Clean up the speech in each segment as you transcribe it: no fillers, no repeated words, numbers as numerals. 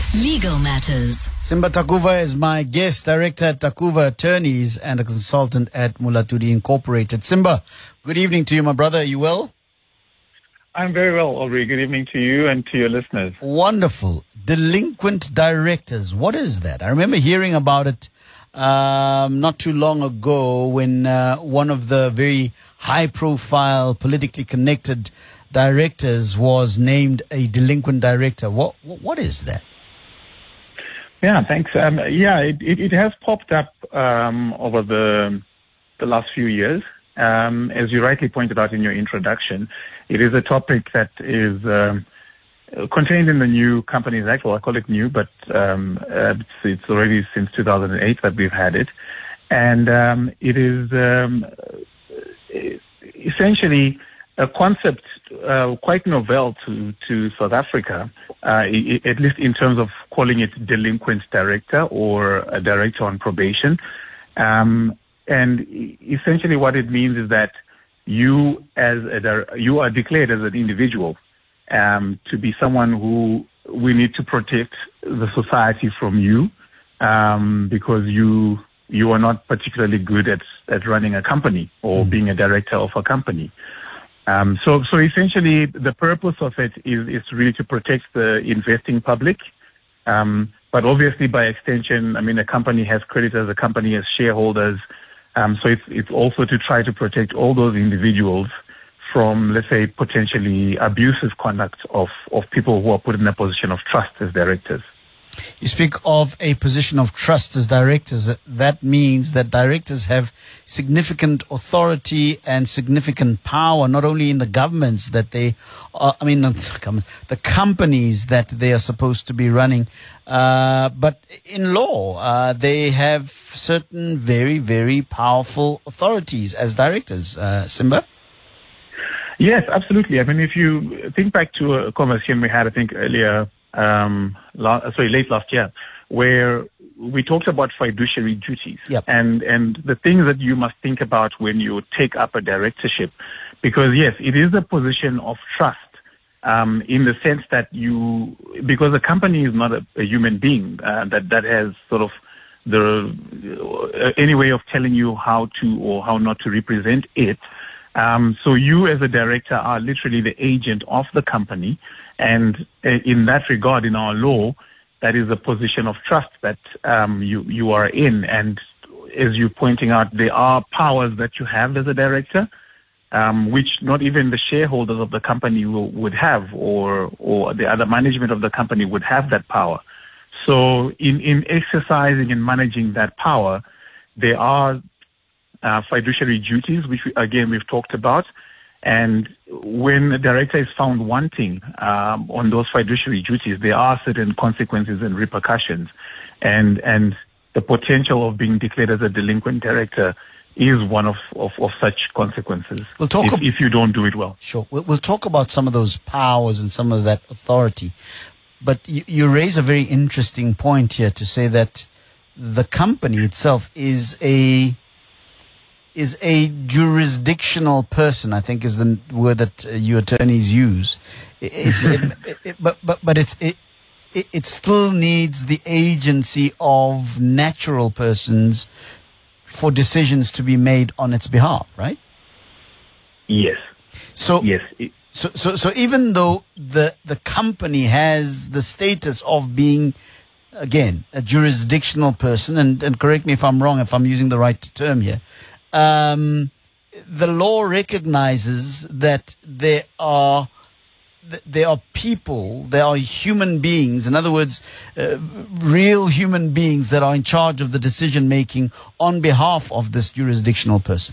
Legal Matters. Simba Takuva is my guest, director at Takuva Attorneys and a consultant at Mulatudi Incorporated. Simba, good evening to you, my brother. Are you well? I'm very well, Aubrey. Good evening to you and to your listeners. Wonderful. Delinquent directors. What is that? I remember hearing about it not too long ago when one of the very high-profile, politically connected directors was named a delinquent director. What is that? Yeah, thanks. It has popped up over the last few years. As you rightly pointed out in your introduction, it is a topic that is contained in the new Companies Act. Well, I call it new, but it's already since 2008 that we've had it. And it is essentially a concept quite novel to South Africa, at least in terms of calling it delinquent director or a director on probation. And essentially what it means is that you are declared as an individual to be someone who we need to protect the society from you because you are not particularly good at running a company or being a director of a company. So essentially, the purpose of it is really to protect the investing public. But obviously, by extension, I mean, a company has creditors, a company has shareholders. So it's also to try to protect all those individuals from, let's say, potentially abusive conduct of people who are put in a position of trust as directors. You speak of a position of trust as directors. That means that directors have significant authority and significant power, not only in the governments that they are, the companies that they are supposed to be running, but in law, they have certain very, very powerful authorities as directors. Simba? Yes, absolutely. I mean, if you think back to a conversation we had, I think earlier, late last year, where we talked about fiduciary duties. Yep. and the things that you must think about when you take up a directorship, because yes, it is a position of trust in the sense that because the company is not a human being that has sort of any way of telling you how to or how not to represent it. So you as a director are literally the agent of the company. And in that regard, in our law, that is a position of trust that you are in. And as you're pointing out, there are powers that you have as a director, which not even the shareholders of the company would have, or the other management of the company would have that power. So in exercising and managing that power, there are fiduciary duties, which we've talked about. And when a director is found wanting on those fiduciary duties, there are certain consequences and repercussions. And the potential of being declared as a delinquent director is one of such consequences if you don't do it well. Sure. We'll talk about some of those powers and some of that authority. But you raise a very interesting point here to say that the company itself is a jurisdictional person, I think is the word that you attorneys use. But it still needs the agency of natural persons for decisions to be made on its behalf, right? Yes. So yes. So even though the company has the status of being, again, a jurisdictional person, and correct me if I'm wrong, if I'm using the right term here, the law recognizes that there are people, there are human beings, in other words, real human beings that are in charge of the decision making on behalf of this jurisdictional person.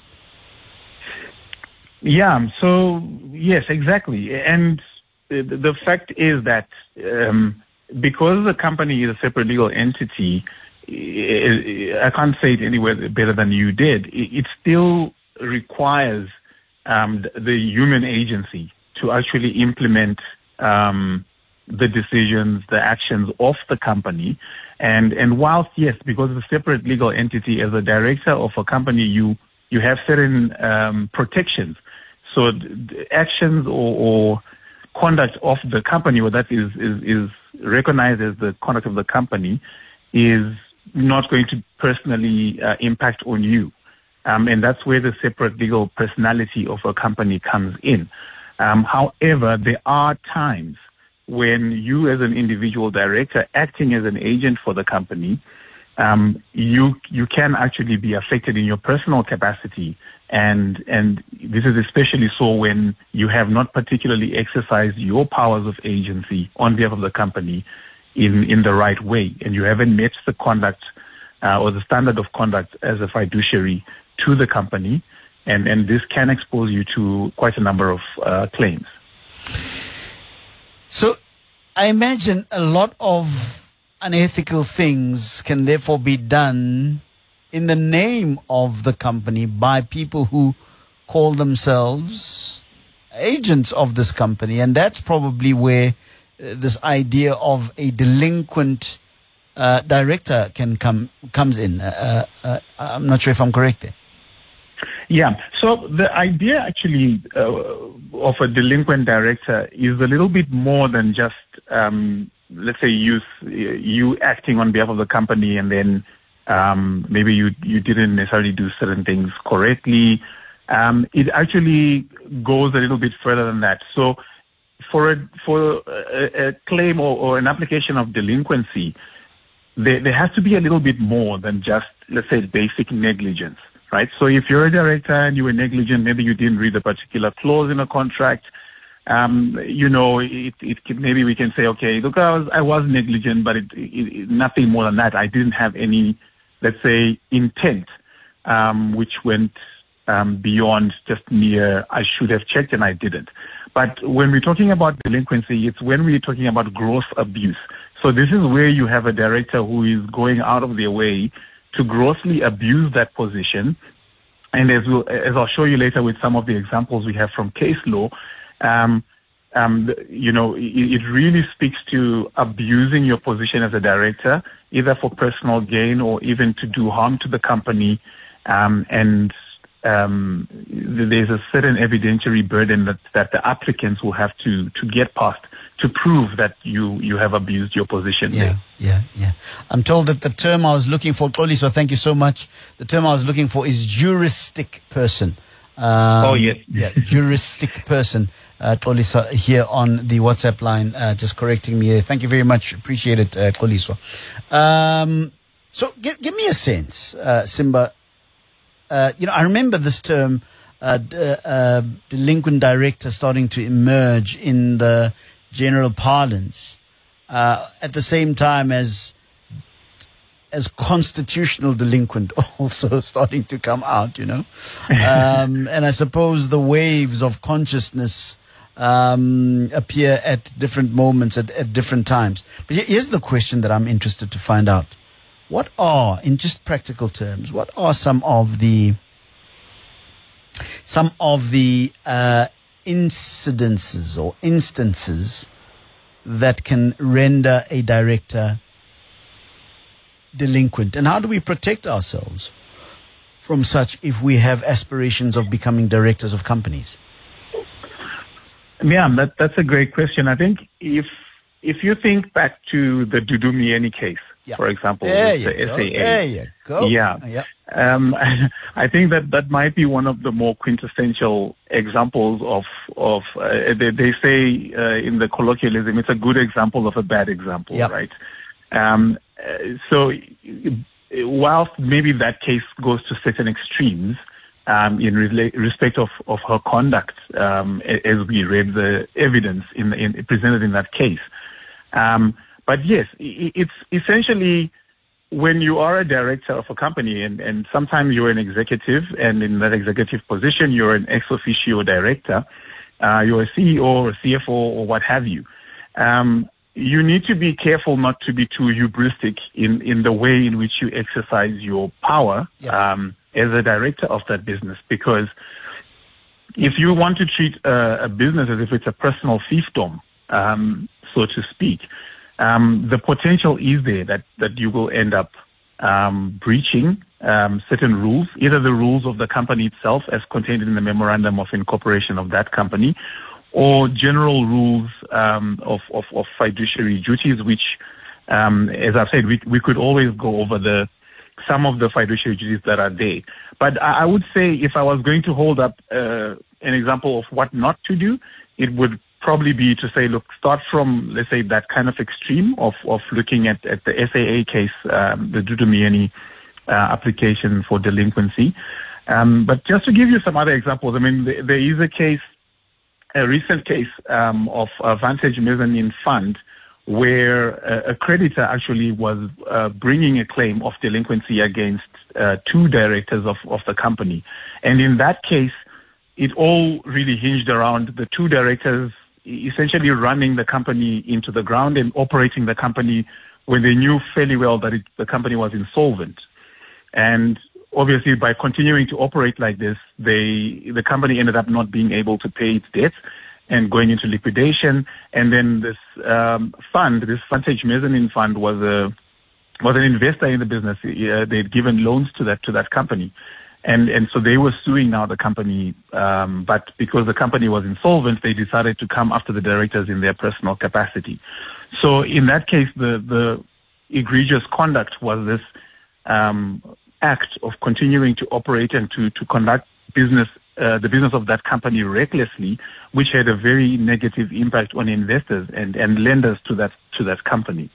Yeah, so yes, exactly. And the fact is that because the company is a separate legal entity, I can't say it anywhere better than you did. It still requires the human agency to actually implement the decisions, the actions of the company. And whilst, yes, because it's a separate legal entity, as a director of a company, you have certain protections. So actions or conduct of the company, or that is recognized as the conduct of the company, is not going to personally impact on you. And that's where the separate legal personality of a company comes in. However, there are times when you as an individual director acting as an agent for the company, you can actually be affected in your personal capacity. And this is especially so when you have not particularly exercised your powers of agency on behalf of the company in the right way, and you haven't met the conduct or the standard of conduct as a fiduciary to the company, and this can expose you to quite a number of claims. So I imagine a lot of unethical things can therefore be done in the name of the company by people who call themselves agents of this company, and that's probably where this idea of a delinquent director comes in. I'm not sure if I'm correct there. Yeah. So the idea actually of a delinquent director is a little bit more than just, let's say, you acting on behalf of the company, and then maybe you didn't necessarily do certain things correctly. It actually goes a little bit further than that. So for a claim or an application of delinquency, there has to be a little bit more than just, let's say, basic negligence, right? So if you're a director and you were negligent, maybe you didn't read a particular clause in a contract, maybe we can say, okay, look, I was negligent, but nothing more than that. I didn't have any, let's say, intent, which went beyond just mere, I should have checked and I didn't. But when we're talking about delinquency, it's when we're talking about gross abuse. So this is where you have a director who is going out of their way to grossly abuse that position. And as I'll show you later with some of the examples we have from case law, it really speaks to abusing your position as a director, either for personal gain or even to do harm to the company. There's a certain evidentiary burden that the applicants will have to get past to prove that you have abused your position. Yeah. I'm told that the term I was looking for, Xoliso, thank you so much. The term I was looking for is juristic person. Yes. Yeah, juristic person. Xoliso here on the WhatsApp line, just correcting me. Thank you very much. Appreciate it, Xoliso. So give me a sense, Simba. I remember this term, delinquent director, starting to emerge in the general parlance, at the same time as constitutional delinquent also starting to come out, and I suppose the waves of consciousness appear at different moments at different times. But here's the question that I'm interested to find out. What are, in just practical terms, what are some of the incidences or instances that can render a director delinquent? And how do we protect ourselves from such if we have aspirations of becoming directors of companies? Yeah, that's a great question. I think if you think back to the Dudu Myeni case, for example, the SAA. There you go. Yeah. I think that might be one of the more quintessential examples of they say in the colloquialism, it's a good example of a bad example, right? So whilst maybe that case goes to certain extremes in respect of her conduct, as we read the evidence presented in that case, but yes, it's essentially when you are a director of a company, and sometimes you're an executive, and in that executive position, you're an ex officio director, you're a CEO or a CFO or what have you. You need to be careful not to be too hubristic in the way in which you exercise your power as a director of that business, because if you want to treat a business as if it's a personal fiefdom, so to speak, the potential is there that you will end up breaching certain rules, either the rules of the company itself as contained in the memorandum of incorporation of that company, or general rules of fiduciary duties, which, as I've said, we could always go over some of the fiduciary duties that are there. But I would say if I was going to hold up an example of what not to do, it would probably be to say, look, start from, let's say, that kind of extreme of looking at the SAA case, the Dudumieni application for delinquency. But just to give you some other examples, I mean, there is a recent case of a Vantage Mezzanine Fund where a creditor actually was bringing a claim of delinquency against two directors of the company. And in that case, it all really hinged around the two directors essentially running the company into the ground and operating the company when they knew fairly well that the company was insolvent. And obviously, by continuing to operate like this, the company ended up not being able to pay its debts and going into liquidation. And then this fund, this Vantage Mezzanine Fund, was an investor in the business. They'd given loans to that company. And so they were suing now the company, but because the company was insolvent, they decided to come after the directors in their personal capacity. So in that case, the egregious conduct was this act of continuing to operate and to conduct business, the business of that company recklessly, which had a very negative impact on investors and lenders to that company.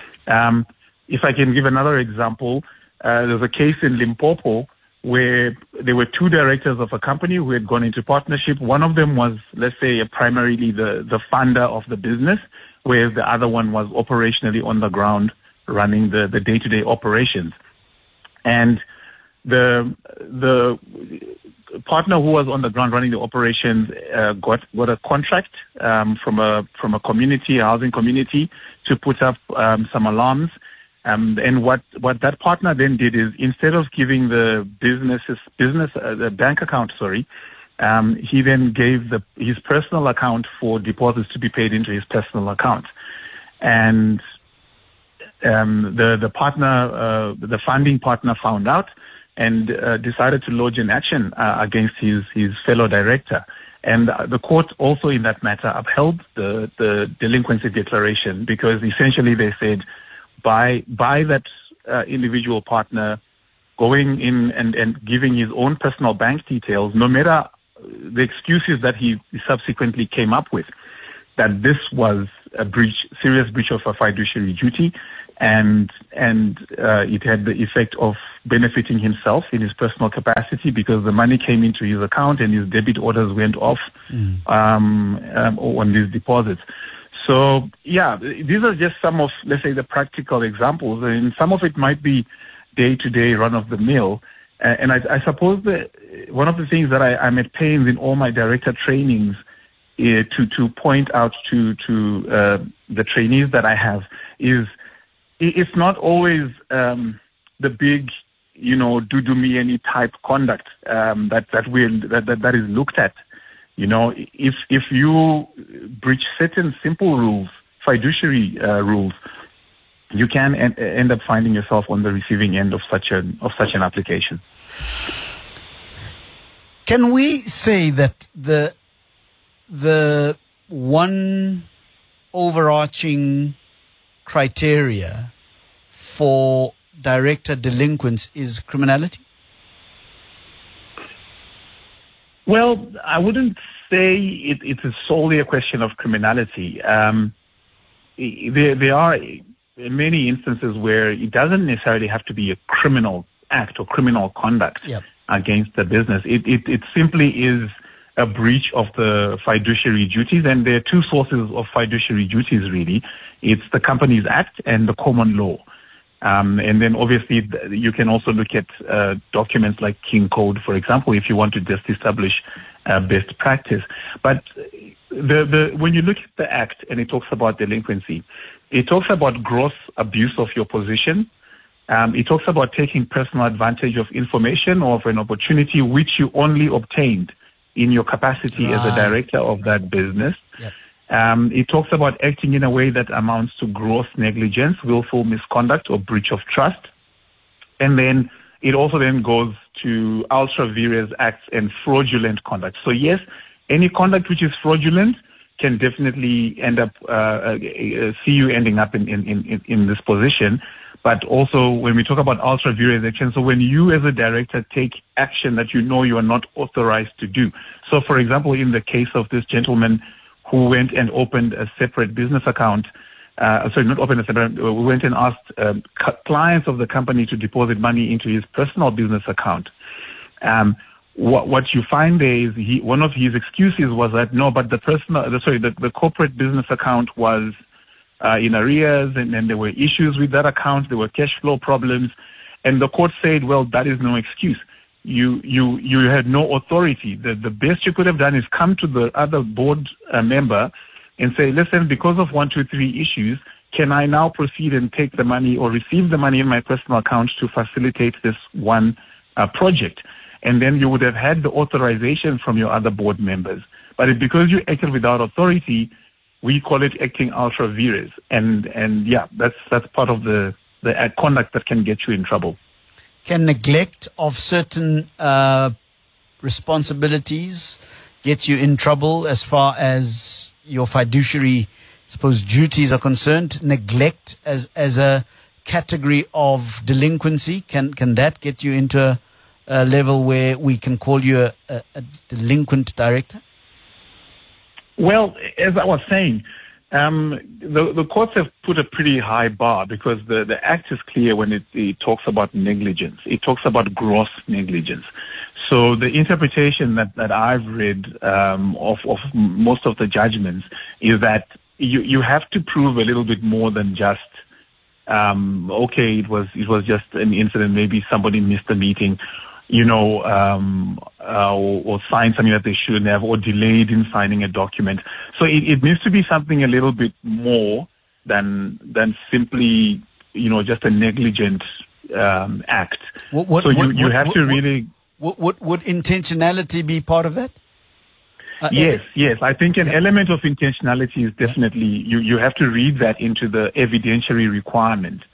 If I can give another example, there's a case in Limpopo where there were two directors of a company who had gone into partnership. One of them was, let's say, primarily the funder of the business, whereas the other one was operationally on the ground running the day-to-day operations. And the partner who was on the ground running the operations got a contract from a community, a housing community, to put up some alarms. And what that partner then did is, instead of giving the the bank account, he then gave his personal account for deposits to be paid into his personal account. And the partner, the funding partner, found out and decided to lodge an action against his fellow director. And the court also, in that matter, upheld the delinquency declaration, because essentially they said, by that individual partner going in and giving his own personal bank details, no matter the excuses that he subsequently came up with, that this was a serious breach of a fiduciary duty, and it had the effect of benefiting himself in his personal capacity, because the money came into his account and his debit orders went off on these deposits. So, yeah, these are just some of, let's say, the practical examples. And some of it might be day-to-day, run-of-the-mill. And I suppose that one of the things that I'm at pains in all my director trainings to point out to the trainees that I have is, it's not always the big, Dudumieni type conduct that is looked at. If you breach certain simple rules, fiduciary rules, you can end up finding yourself on the receiving end of such an application. Can we say that the one overarching criteria for director delinquents is criminality? Well, I wouldn't say it is solely a question of criminality. There are many instances where it doesn't necessarily have to be a criminal act or criminal conduct against the business. It simply is a breach of the fiduciary duties, and there are two sources of fiduciary duties, really. It's the Companies Act and the common law. And then obviously you can also look at documents like King Code, for example, if you want to just establish best practice. But when you look at the Act and it talks about delinquency, it talks about gross abuse of your position. It talks about taking personal advantage of information or of an opportunity which you only obtained in your capacity as a director of that business. Yep. It talks about acting in a way that amounts to gross negligence, willful misconduct, or breach of trust. And then it also then goes to ultra vires acts and fraudulent conduct. So yes, any conduct which is fraudulent can definitely end up see you ending up in this position. But also, when we talk about ultra vires action, so when you as a director take action that you know you are not authorized to do. So, for example, in the case of this gentleman who went and opened a separate business account, we went and asked clients of the company to deposit money into his personal business account. What you find there is one of his excuses was that no, but the corporate business account was in arrears, and then there were issues with that account. There were cash flow problems, and the court said, well, that is no excuse. You had no authority. The best you could have done is come to the other board member and say, listen, because of 1, 2, 3 issues, can I now proceed and take the money or receive the money in my personal account to facilitate this one project? And then you would have had the authorization from your other board members. But because you acted without authority, we call it acting ultra vires. And yeah, that's part of the conduct that can get you in trouble. Can neglect of certain responsibilities get you in trouble as far as your fiduciary, duties are concerned? Neglect as a category of delinquency, can that get you into a level where we can call you a delinquent director? Well, as I was saying, the courts have put a pretty high bar because the Act is clear when it talks about negligence. It talks about gross negligence. So the interpretation that I've read of most of the judgments is that you have to prove a little bit more than just it was just an incident. Maybe somebody missed a meeting, or signed something that they shouldn't have, or delayed in signing a document. So it needs to be something a little bit more than simply, just a negligent act. You have to really. Would intentionality be part of that? Yes. I think an element of intentionality is definitely, you have to read that into the evidentiary requirement.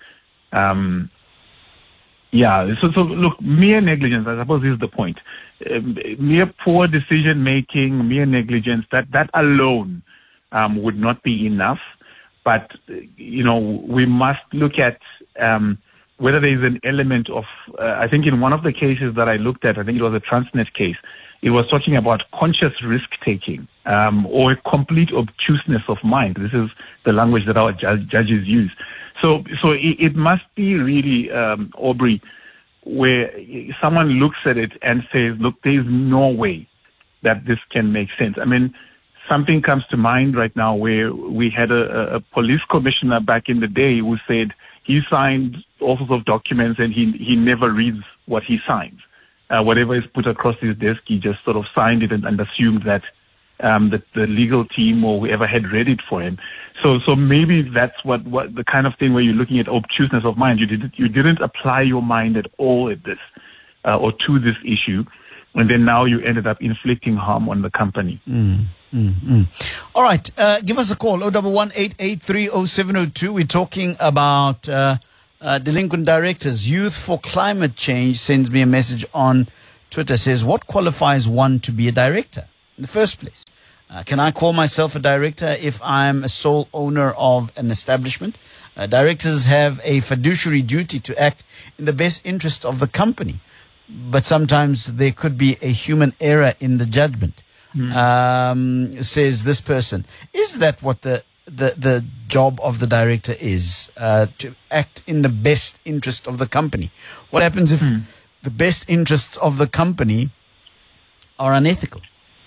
So look, mere negligence, I suppose, is the point. Mere poor decision making, mere negligence, that alone would not be enough. But, we must look at whether there is an element of, I think in one of the cases that I looked at, I think it was a Transnet case, it was talking about conscious risk-taking or a complete obtuseness of mind. This is the language that our judges use. So it must be really, Aubrey, where someone looks at it and says, look, there's no way that this can make sense. I mean, something comes to mind right now where we had a police commissioner back in the day who said he signed all sorts of documents and he never reads what he signs. Whatever is put across his desk, he just sort of signed it and assumed that the legal team or whoever had read it for him. So maybe that's what the kind of thing where you're looking at obtuseness of mind. You didn't apply your mind at all at this or to this issue, and then now you ended up inflicting harm on the company. All right, give us a call 011-883-0702. We're talking about delinquent directors. Youth for Climate Change sends me a message on Twitter, says, what qualifies one to be a director in the first place? Can I call myself a director if I'm a sole owner of an establishment? Directors have a fiduciary duty to act in the best interest of the company, but sometimes there could be a human error in the judgment, says this person. Is that what the job of the director is, to act in the best interest of the company? What happens if the best interests of the company are unethical?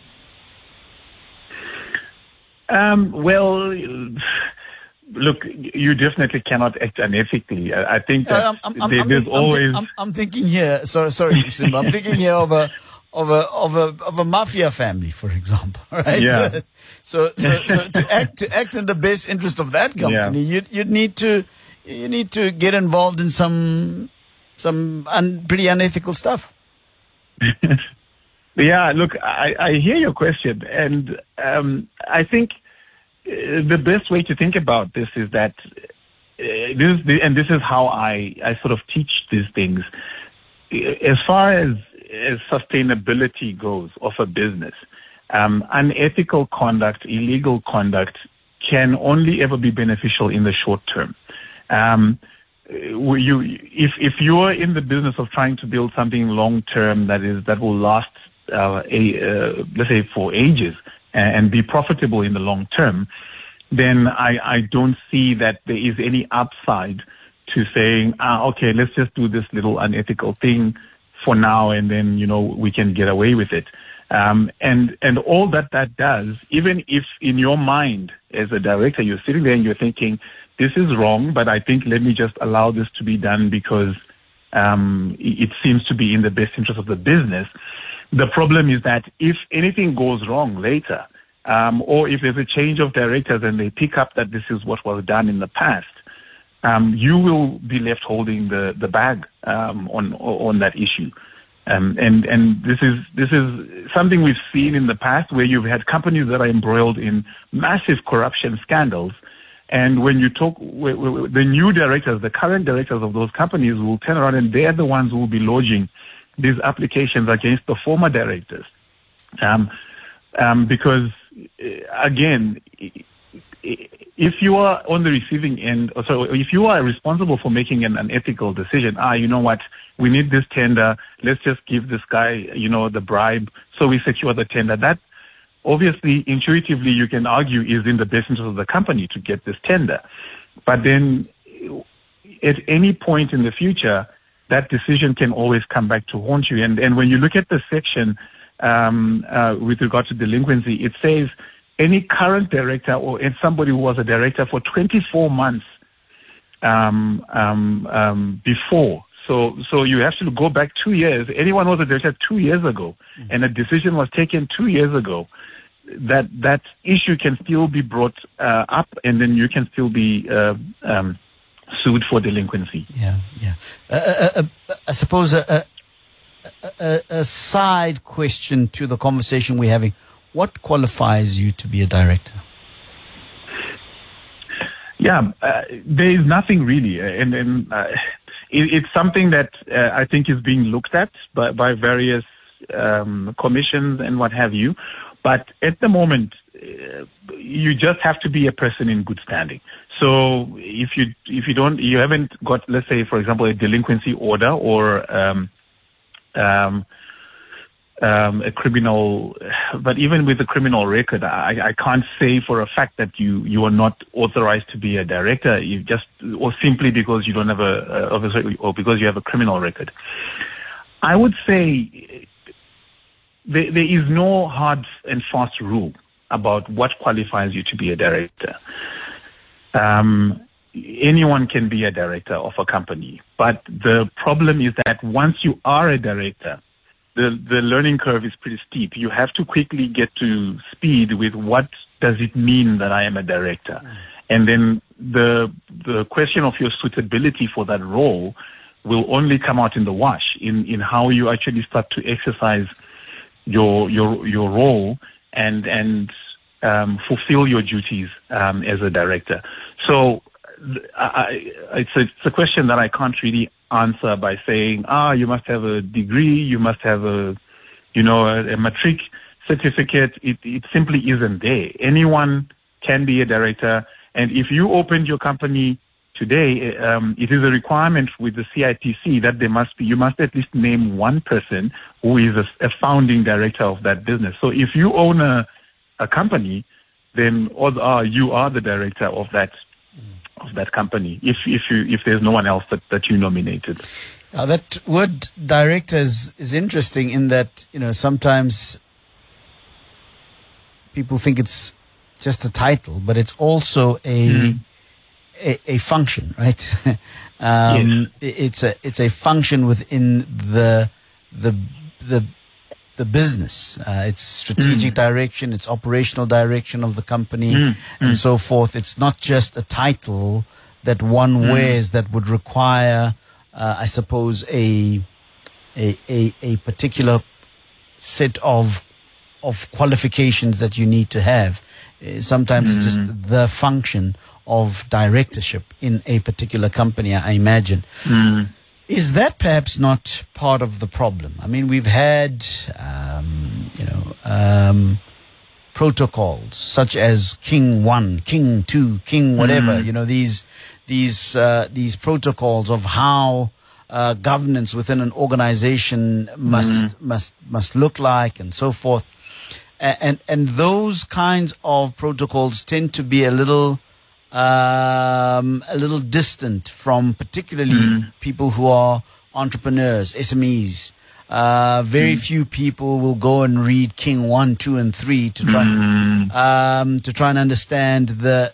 Well, look, you definitely cannot act unethically. I think that there's always. I'm thinking here. Sorry, Simba. I'm thinking here of a mafia family, for example. Right. Yeah. So to act in the best interest of that company, you need to get involved in some pretty unethical stuff. Yeah, look, I hear your question, and I think the best way to think about this is that this is how I sort of teach these things. As far as sustainability goes of a business, Unethical conduct, illegal conduct can only ever be beneficial in the short term. If you are in the business of trying to build something long term that will last, let's say, for ages and be profitable in the long term, then I don't see that there is any upside to saying, okay, let's just do this little unethical thing for now, and then we can get away with it. And all that does, even if in your mind as a director you're sitting there and you're thinking, this is wrong, but I think let me just allow this to be done because it seems to be in the best interest of the business. The problem is that if anything goes wrong later, or if there's a change of directors and they pick up that this is what was done in the past, you will be left holding the bag on that issue. And this is something we've seen in the past, where you've had companies that are embroiled in massive corruption scandals. And when you talk, the new directors, the current directors of those companies will turn around and they're the ones who will be lodging these applications against the former directors. Because, again, if you are on the receiving end, so if you are responsible for making an unethical decision, you know what, we need this tender, let's just give this guy, the bribe, so we secure the tender. That, obviously, intuitively, you can argue is in the best interest of the company to get this tender. But then, at any point in the future, that decision can always come back to haunt you. And when you look at the section with regard to delinquency, it says any current director or somebody who was a director for 24 months before. So you have to go back 2 years. Anyone who was a director 2 years ago, and a decision was taken 2 years ago, that issue can still be brought up, and then you can still be sued for delinquency. Yeah. I suppose a side question to the conversation we're having: what qualifies you to be a director? Yeah, there is nothing really, and it's something that I think is being looked at by various commissions and what have you. But at the moment, you just have to be a person in good standing. So if you haven't got, let's say, for example, a delinquency order or a criminal, but even with a criminal record, I can't say for a fact that you are not authorized to be a director. Or simply because you don't have or because you have a criminal record. I would say there is no hard and fast rule about what qualifies you to be a director. Anyone can be a director of a company, but the problem is that once you are a director, the learning curve is pretty steep. You have to quickly get to speed with what does it mean that I am a director. And then the question of your suitability for that role will only come out in the wash, in how you actually start to exercise your role and fulfill your duties as a director. So it's a question that I can't really answer by saying, you must have a degree, you must have a matric certificate. It simply isn't there. Anyone can be a director, and if you opened your company today, it is a requirement with the CIPC that you must at least name one person who is a founding director of that business. So if you own a company, then you are the director of that company, if there's no one else that you nominated. Now, that word director is interesting in that, sometimes people think it's just a title, but it's also a function, right? Yes. It's a function within the business. It's strategic direction, it's operational direction of the company, and so forth. It's not just a title that one wears that would require, I suppose, a particular set of qualifications that you need to have. Sometimes it's just the function of directorship in a particular company, I imagine. Is that perhaps not part of the problem? I mean, we've had, protocols such as King 1, King 2, King whatever, you know, these protocols of how governance within an organization must look like and so forth. And those kinds of protocols tend to be a little distant from particularly people who are entrepreneurs, SMEs. Very few people will go and read King 1, 2, and 3 to try and understand the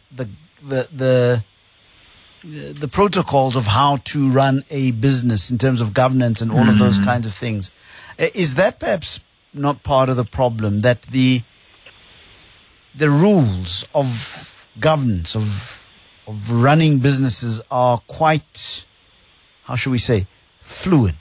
protocols of how to run a business in terms of governance and all of those kinds of things. Is that perhaps not part of the problem, that the rules of governance of running businesses are quite, how should we say, fluid?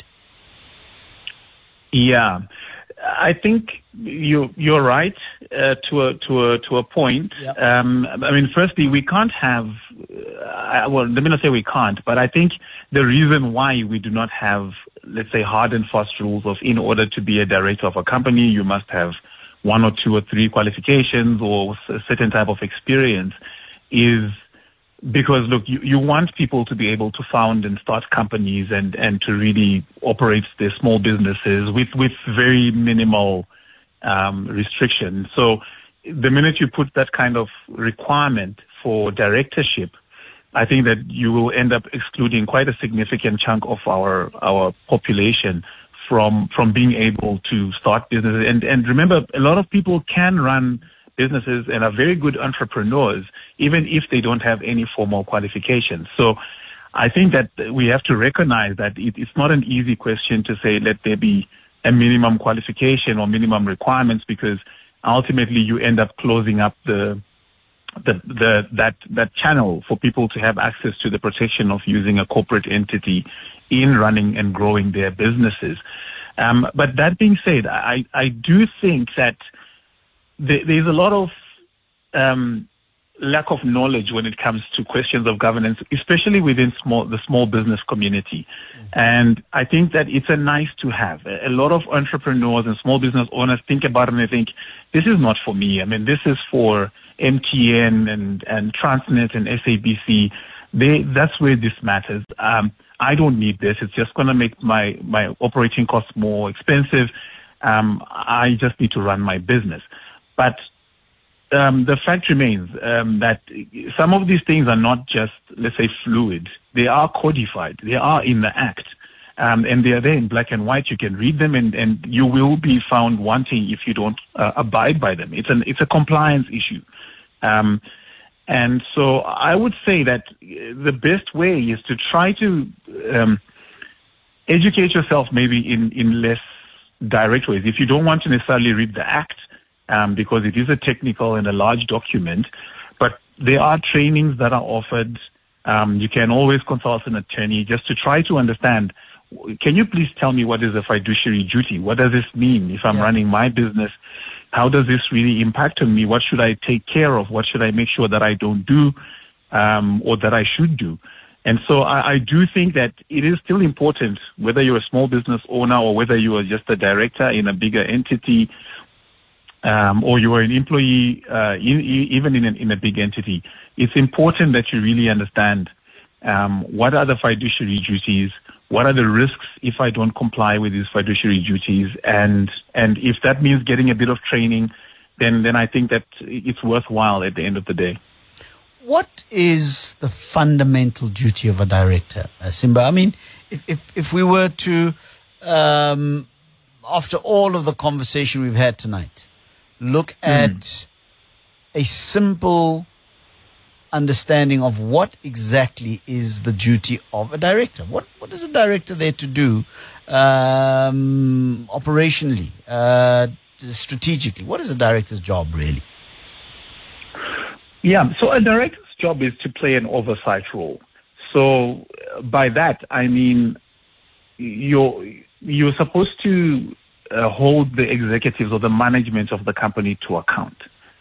Yeah, I think you're right to a point. Yep. I mean, firstly, we can't have. Well, let me not say we can't, but I think the reason why we do not have, let's say, hard and fast rules of, in order to be a director of a company, you must have 1 or 2 or 3 qualifications or a certain type of experience, is because, look, you want people to be able to found and start companies and to really operate their small businesses with very minimal restrictions. So the minute you put that kind of requirement for directorship, I think that you will end up excluding quite a significant chunk of our population from being able to start businesses. And remember, a lot of people can run businesses and are very good entrepreneurs, even if they don't have any formal qualifications. So I think that we have to recognize that it's not an easy question to say, let there be a minimum qualification or minimum requirements, because ultimately you end up closing up that channel for people to have access to the protection of using a corporate entity in running and growing their businesses. But that being said, I do think that there's a lot of lack of knowledge when it comes to questions of governance, especially within the small business community. And I think that it's a nice to have. A lot of entrepreneurs and small business owners think about it and they think, this is not for me. I mean, this is for MTN and Transnet and SABC. That's where this matters. I don't need this. It's just going to make my operating costs more expensive. I just need to run my business. But the fact remains that some of these things are not just, let's say, fluid. They are codified. They are in the Act. And they are there in black and white. You can read them, and you will be found wanting if you don't abide by them. It's a compliance issue. And so I would say that the best way is to try to educate yourself maybe in less direct ways. If you don't want to necessarily read the Act, because it is a technical and a large document, but there are trainings that are offered. You can always consult an attorney just to try to understand, can you please tell me what is a fiduciary duty? What does this mean if I'm running my business? How does this really impact on me? What should I take care of? What should I make sure that I don't do or that I should do? And so I do think that it is still important, whether you're a small business owner or whether you are just a director in a bigger entity, or you are an employee, even in a big entity. It's important that you really understand what are the fiduciary duties, what are the risks if I don't comply with these fiduciary duties, and if that means getting a bit of training, then I think that it's worthwhile at the end of the day. What is the fundamental duty of a director, Simba? I mean, if we were to, after all of the conversation we've had tonight, look at a simple understanding of what exactly is the duty of a director. What is a director there to do operationally, strategically? What is a director's job really? Yeah, so a director's job is to play an oversight role. So by that, I mean you're supposed to hold the executives or the management of the company to account.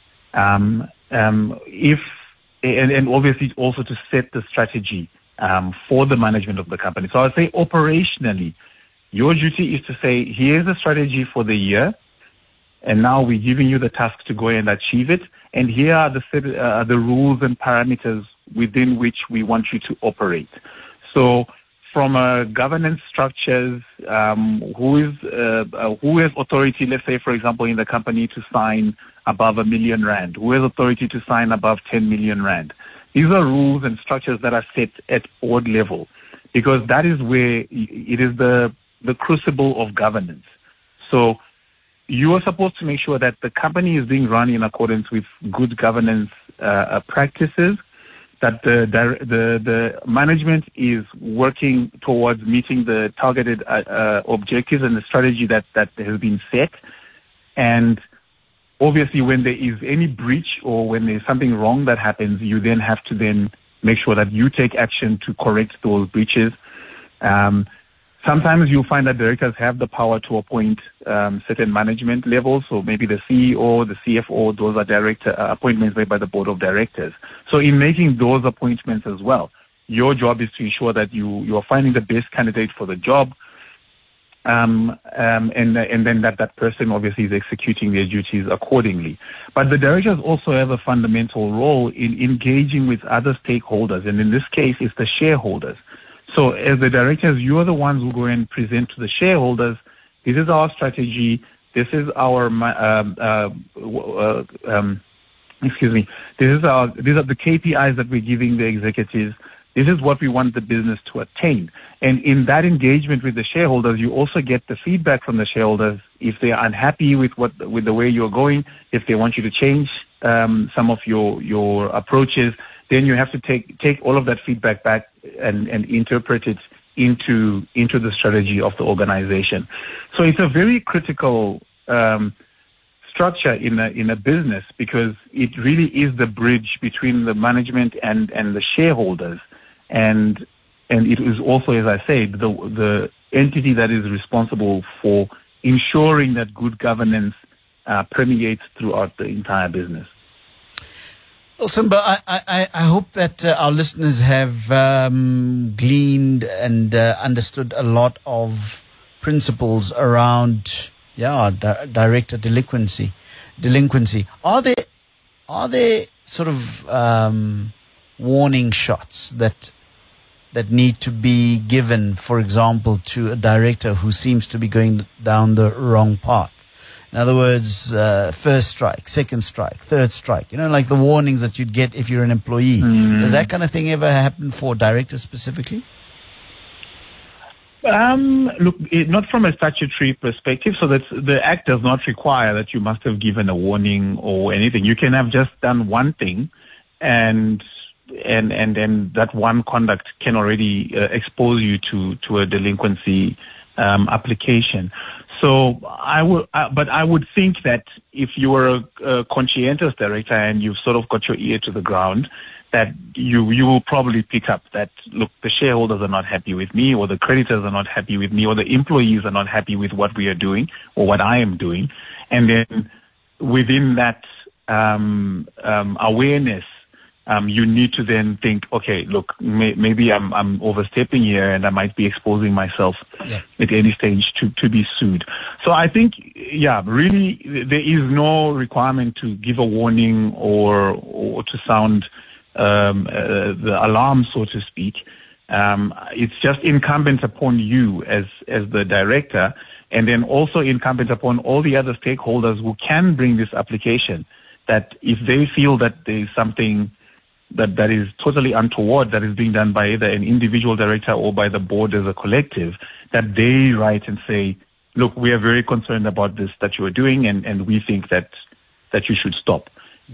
And obviously also to set the strategy for the management of the company. So I would say operationally, your duty is to say, here's the strategy for the year. and now we're giving you the task to go and achieve it. And here are the rules and parameters within which we want you to operate. So, from governance structures, who has authority, let's say, for example, in the company to sign above R1 million? Who has authority to sign above 10 million rand? These are rules and structures that are set at board level, because that is where it is the crucible of governance. So you are supposed to make sure that the company is being run in accordance with good governance practices, that the management is working towards meeting the targeted objectives and the strategy that has been set. And obviously, when there is any breach or when there's something wrong that happens, you then have to then make sure that you take action to correct those breaches. Sometimes you'll find that directors have the power to appoint certain management levels. So maybe the CEO, the CFO, those are direct appointments made by the board of directors. So in making those appointments as well, your job is to ensure that you are finding the best candidate for the job, and then that person obviously is executing their duties accordingly. But the directors also have a fundamental role in engaging with other stakeholders, and in this case, it's the shareholders. So as the directors, you are the ones who go and present to the shareholders, this is our strategy, this is our, these are the KPIs that we're giving the executives, this is what we want the business to attain. And in that engagement with the shareholders, you also get the feedback from the shareholders if they are unhappy with the way you're going, if they want you to change some of your approaches. Then you have to take all of that feedback back and interpret it into the strategy of the organization. So it's a very critical structure in a business, because it really is the bridge between the management and the shareholders, and it is also, as I said, the entity that is responsible for ensuring that good governance permeates throughout the entire business. Well, Simba, I hope that our listeners have gleaned and understood a lot of principles around, director delinquency. Are there sort of warning shots that need to be given, for example, to a director who seems to be going down the wrong path? In other words, first strike, second strike, third strike, like the warnings that you'd get if you're an employee. Does that kind of thing ever happen for directors specifically? Look, not from a statutory perspective. So that the Act does not require that you must have given a warning or anything. You can have just done one thing, and that one conduct can already expose you to a delinquency application. So I would think that if you were a conscientious director and you've sort of got your ear to the ground, that you will probably pick up that, look, the shareholders are not happy with me, or the creditors are not happy with me, or the employees are not happy with what we are doing or what I am doing. And then within that awareness, you need to then think, okay, look, maybe I'm overstepping here and I might be exposing myself at any stage to be sued. So I think, really there is no requirement to give a warning or to sound the alarm, so to speak. It's just incumbent upon you as the director, and then also incumbent upon all the other stakeholders who can bring this application, that if they feel that there is something that is totally untoward that is being done by either an individual director or by the board as a collective, that they write and say, look, we are very concerned about this that you are doing, and we think that you should stop.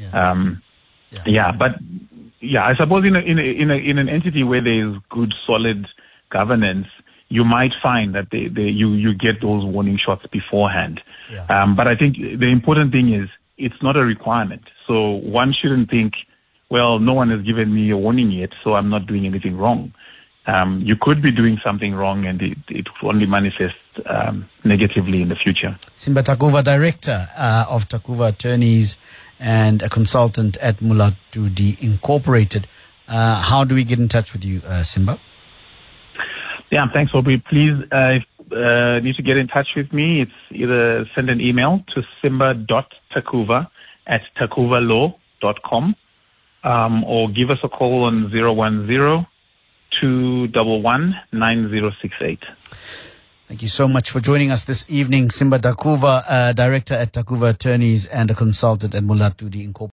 I suppose in an entity where there is good, solid governance, you might find that you get those warning shots beforehand. But I think the important thing is it's not a requirement. So one shouldn't think, well, no one has given me a warning yet, so I'm not doing anything wrong. You could be doing something wrong, and it will only manifest negatively in the future. Simba Takuva, Director of Takuva Attorneys and a consultant at Mulatudi Incorporated. How do we get in touch with you, Simba? Yeah, thanks, Aubrey. Please, if need to get in touch with me, it's either send an email to simba.takuva@takuvalaw.com, or give us a call on 010-211-9068. Thank you so much for joining us this evening, Simba Takuva, Director at Takuva Attorneys and a consultant at Mulatudi Incorporated.